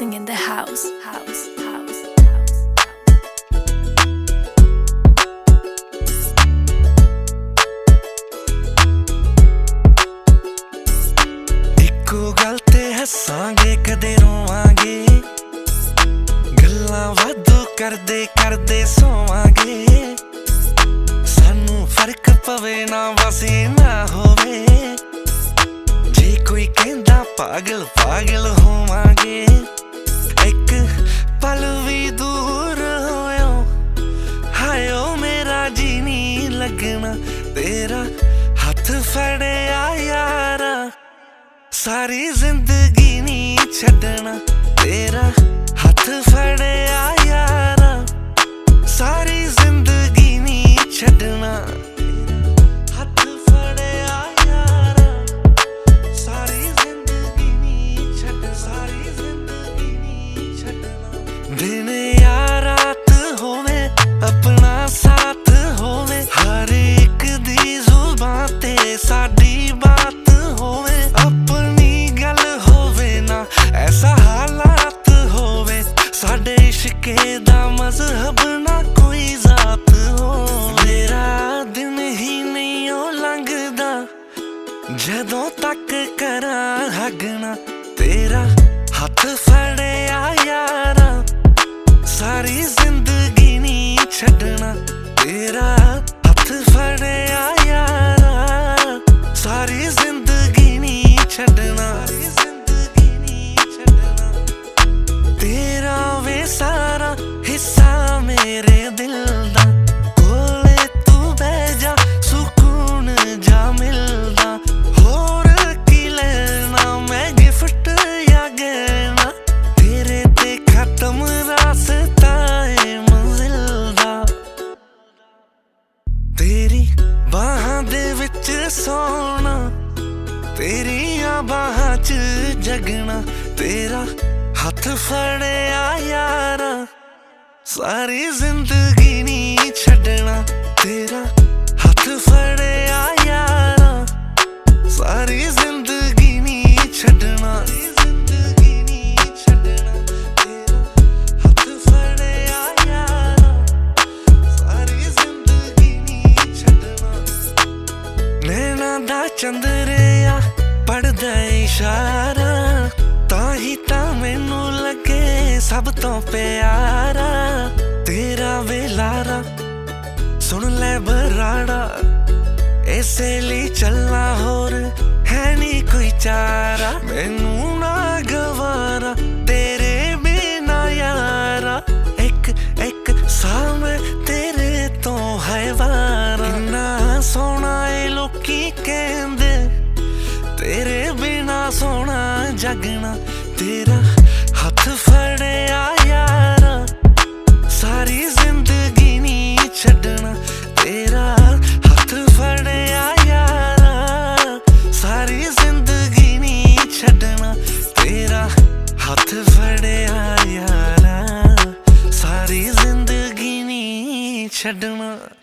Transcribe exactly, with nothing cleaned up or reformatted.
mixing in the house, house, house. ਇੱਕੋ ਗੱਲ ਤੇ ਹੱਸਾਂਗੇ ਕਦੇ ਰੋਵਾਂਗੇ, ਗੱਲਾਂ ਵਾਧੂ ਕਰਦੇ ਕਰਦੇ ਸੋਵਾਂਗੇ। ਸਾਨੂੰ ਫਰਕ ਪਵੇ ਨਾ ਬਸ ਨਾ ਹੋਵੇ, ਜੇ ਕੋਈ ਕਹਿੰਦਾ ਪਾਗਲ ਪਾਗਲ ਹੋਵਾਂਗੇ। ਇੱਕ ਪਲ ਵੀ ਦੂਰ ਹੋਇਓ ਹਾਇਓ ਮੇਰਾ ਜੀ ਨੀ ਲੱਗਣਾ, ਤੇਰਾ ਹੱਥ ਫੜਿਆ ਯਾਰਾ ਸਾਰੀ ਜ਼ਿੰਦਗੀ ਨੀ ਛੱਡਣਾ। ਤੇਰਾ ਹੱਥ ਫੜਿਆ ਯਾਰਾ ਸਾਰੀ ਜ਼ਿੰਦਗੀ ਨੀ ਛੱਡਣਾ। ਹੱਥ ਫੜਿਆ ਯਾਰਾ ਸਾਰੀ ਜ਼ਿੰਦਗੀ ਨੀ ਛੱਡ ਸਾਰੀ ਜ਼ਿੰਦਗੀ ਨੀ ਛੱਡਣਾ। ਦਿਨ ਜਾਂ ਰਾਤ ਹੋਵੇ ਆਪਣਾ ਸਾਥ ਹੋਵੇ, ਹਰ ਇੱਕ ਦੀ ਜ਼ੁਬਾਨ ਤੇ ਸਾਡੀ ਬਾਤ ਹੋਵੇ। ਆਪਣੀ ਗੱਲ ਹੋਵੇ ਨਾ ਐਸਾ ਹਾਲਾਤ ਹੋਵੇ, ਸਾਡੇ ਇਸ਼ਕੇ ਦਾ ਮਜ਼ਹਬ ਨਾ ਕੋਈ ਜ਼ਾਤ ਹੋ। ਮੇਰਾ ਦਿਨ ਹੀ ਨਹੀਂ ਉਹ ਲੰਘਦਾ ਜਦੋਂ ਤੱਕ ਕਰਾਂ ਹੱਗ ਨਾ, ਤੇਰਾ ਹੱਥ ਫੜਿਆ ਯਾਰਾ ਸਾਰੀ ਜ਼ਿੰਦਗੀ ਨੀ ਛੱਡਣਾ। ਤੇਰਾ ਹੱਥ ਫੜਿਆ ਯਾਰਾ ਸਾਰੀ ਜ਼ਿੰਦਗੀ ਨੀ ਛੱਡਣਾ। ਤੇਰਾ ਵੇ ਸਾਰਾ ਹਿੱਸਾ ਮੇਰੇ ਦਿਲ ਦਾ, ਕੋਲੇ ਤੂੰ ਬਹਿ ਜਾ ਸਕੂਨ ਜਾ ਮਿਲਦਾ। ਹੋਰ ਕੀ ਲੈਣਾ ਮੈਂ ਗਿਫਟ ਜਾਂ ਗਹਿਣਾ, ਤੇਰੇ ਤੇ ਖਤਮ ਰਾਸਤਾ ਏ ਮੰਜ਼ਿਲ ਦਾ। ਤੇਰੀ ਬਾਹਾਂ ਦੇ ਵਿੱਚ ਸੌਣਾ, ਤੇਰੀਆਂ ਬਾਹਾਂ 'ਚ ਜਗਣਾ। ਤੇਰਾ ਹੱਥ ਫੜਿਆ ਯਾਰਾ ਸਾਰੀ ਜ਼ਿੰਦਗੀ ਨੀ ਛੱਡਣਾ। ਤੇਰਾ ਹੱਥ ਫੜਿਆ ਯਾਰਾ ਸਾਰੀ ਜ਼ਿੰਦਗੀ ਨੀ ਛੱਡਣਾ। ਜ਼ਿੰਦਗੀ ਨੀ ਛੱਡਣਾ। ਤੇਰਾ ਹੱਥ ਫੜਿਆ ਯਾਰਾ ਸਾਰੀ ਜ਼ਿੰਦਗੀ ਨੀ ਛੱਡਣਾ। ਨੈਣਾ ਦਾ ਚੰਦਰਿਆ ਪੜਦਾ ਇਸ਼ਾਰਾ, ਤਾਂ ਹੀ ਤਾਂ ਮੈਨੂੰ ਲੱਗੇ ਸਭ ਤੋਂ ਪਿਆਰਾ। ਤੇਰਾ ਵੇਲਾਰਾ ਸੁਣ ਲੈ ਬਰਾੜਾ, ਇਸੇ ਲਈ ਚੱਲਣਾ ਹੋਰ ਹੈ ਨੀ ਕੋਈ ਚਾਰਾ। ਮੈਨੂੰ ਨਾ ਗਵਾਰਾ ਤੇਰੇ ਬਿਨਾ ਯਾਰਾ, ਇੱਕ ਇੱਕ ਸਾਹ ਮੈਂ ਤੇਰੇ ਤੋਂ ਹੈ ਵਾਰਾ। ਕਿੰਨਾ ਸੋਹਣਾ ਏ ਲੋਕੀ ਕਹਿੰਦੇ, ਤੇਰੇ ਬਿਨਾ ਸੋਹਣਾ ਜਗਣਾ। ਤੇਰਾ ਹੱਥ ਫੜਿਆ ਯਾਰਾ ਸਾਰੀ ਜ਼ਿੰਦਗੀ ਨੀ ਛੱਡਣਾ। ਤੇਰਾ ਹੱਥ ਫੜਿਆ ਯਾਰਾ ਸਾਰੀ ਜ਼ਿੰਦਗੀ ਨੀ ਛੱਡਣਾ। ਤੇਰਾ ਹੱਥ ਫੜਿਆ ਯਾਰਾ ਸਾਰੀ ਜ਼ਿੰਦਗੀ ਨੀ ਛੱਡਣਾ।